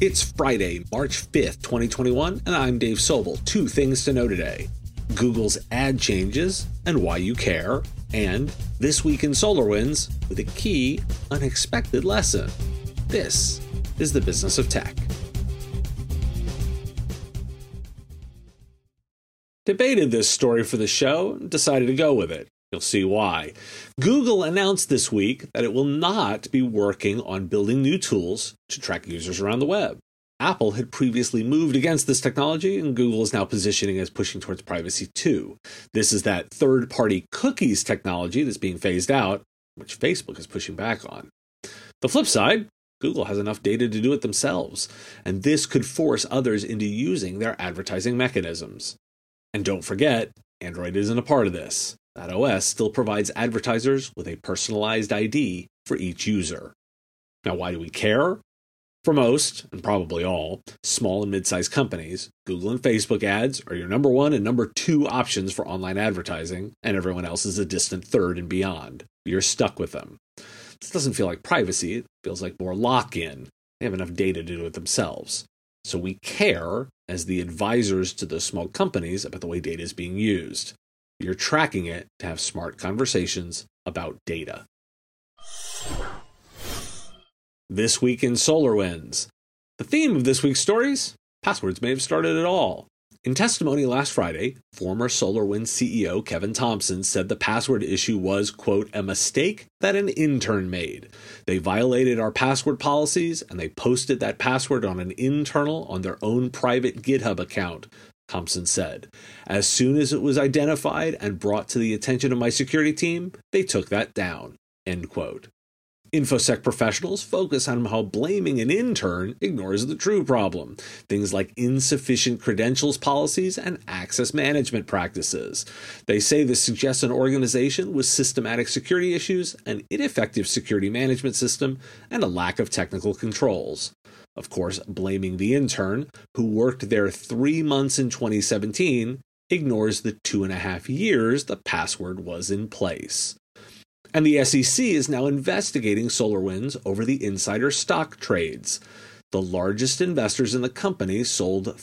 It's Friday, March 5th, 2021, and I'm Dave Sobel. Two things to know today: Google's ad changes and why you care, and This Week in SolarWinds with a key, unexpected lesson. This is the Business of Tech. Debated this story for the show and decided to go with it. You'll see why. Google announced this week that it will not be working on building new tools to track users around the web. Apple had previously moved against this technology, and Google is now positioning as pushing towards privacy too. This is that third-party cookies technology that's being phased out, which Facebook is pushing back on. The flip side, Google has enough data to do it themselves, and this could force others into using their advertising mechanisms. And don't forget, Android isn't a part of this. That OS still provides advertisers with a personalized ID for each user. Now, why do we care? For most, and probably all, small and mid-sized companies, Google and Facebook ads are your number one and number two options for online advertising, and everyone else is a distant third and beyond. You're stuck with them. This doesn't feel like privacy, it feels like more lock-in. They have enough data to do it themselves. So we care as the advisors to those small companies about the way data is being used. You're tracking it to have smart conversations about data. This Week in SolarWinds. The theme of this week's stories? Passwords may have started it all. In testimony last Friday, former SolarWinds CEO Kevin Thompson said the password issue was, quote, a mistake that an intern made. They violated our password policies, and they posted that password on an internal on their own private GitHub account, Thompson said. As soon as it was identified and brought to the attention of my security team, they took that down, end quote. InfoSec professionals focus on how blaming an intern ignores the true problem, things like insufficient credentials policies and access management practices. They say this suggests an organization with systematic security issues, an ineffective security management system, and a lack of technical controls. Of course, blaming the intern, who worked there 3 months in 2017, ignores the 2.5 years the password was in place. And the SEC is now investigating SolarWinds over the insider stock trades. The largest investors in the company sold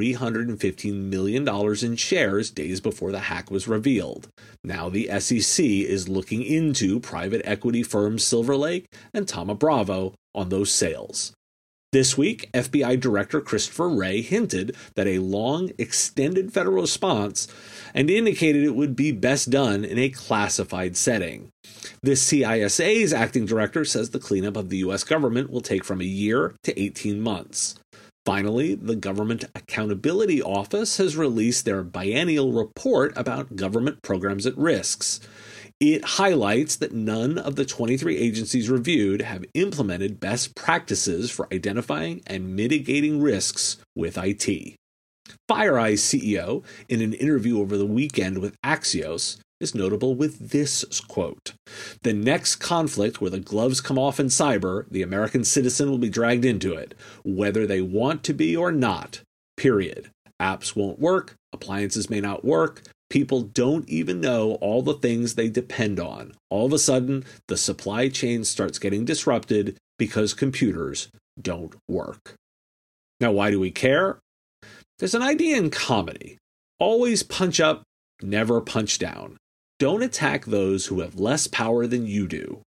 $315 million in shares days before the hack was revealed. Now the SEC is looking into private equity firms Silver Lake and Thoma Bravo on those sales. This week, FBI Director Christopher Wray hinted that a long, extended federal response and indicated it would be best done in a classified setting. The CISA's acting director says the cleanup of the U.S. government will take from a year to 18 months. Finally, the Government Accountability Office has released their biennial report about government programs at risks. It highlights that none of the 23 agencies reviewed have implemented best practices for identifying and mitigating risks with IT. FireEye's CEO, in an interview over the weekend with Axios, is notable with this quote: "The next conflict where the gloves come off in cyber, the American citizen will be dragged into it, whether they want to be or not, period. Apps won't work, appliances may not work, people don't even know all the things they depend on. All of a sudden, the supply chain starts getting disrupted because computers don't work." Now, why do we care? There's an idea in comedy. Always punch up, never punch down. Don't attack those who have less power than you do.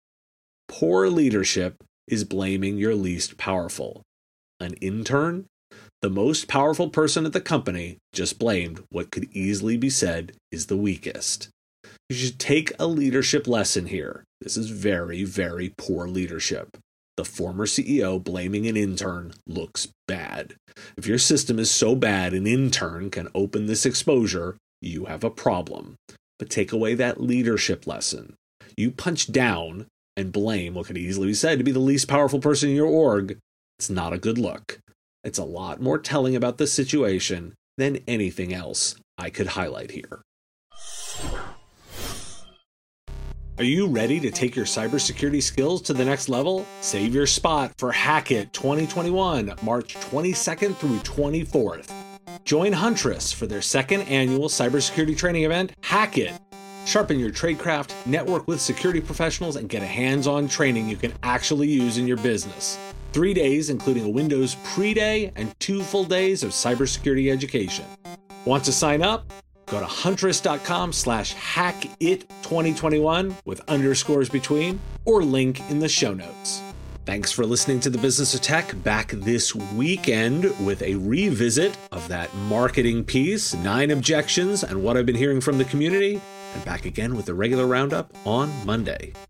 Poor leadership is blaming your least powerful. An intern? The most powerful person at the company just blamed what could easily be said is the weakest. You should take a leadership lesson here. This is very, very poor leadership. The former CEO blaming an intern looks bad. If your system is so bad an intern can open this exposure, you have a problem. But take away that leadership lesson. You punch down and blame what could easily be said to be the least powerful person in your org. It's not a good look. It's a lot more telling about the situation than anything else I could highlight here. Are you ready to take your cybersecurity skills to the next level? Save your spot for Hackett 2021, March 22nd through 24th. Join Huntress for their second annual cybersecurity training event, Hackett. Sharpen your tradecraft, network with security professionals, and get a hands-on training you can actually use in your business. 3 days, including a Windows pre-day and 2 full days of cybersecurity education. Want to sign up? Go to huntress.com/hackit2021 with underscores between, or link in the show notes. Thanks for listening to The Business of Tech. Back this weekend with a revisit of that marketing piece, 9 objections, and what I've been hearing from the community. And back again with the regular roundup on Monday.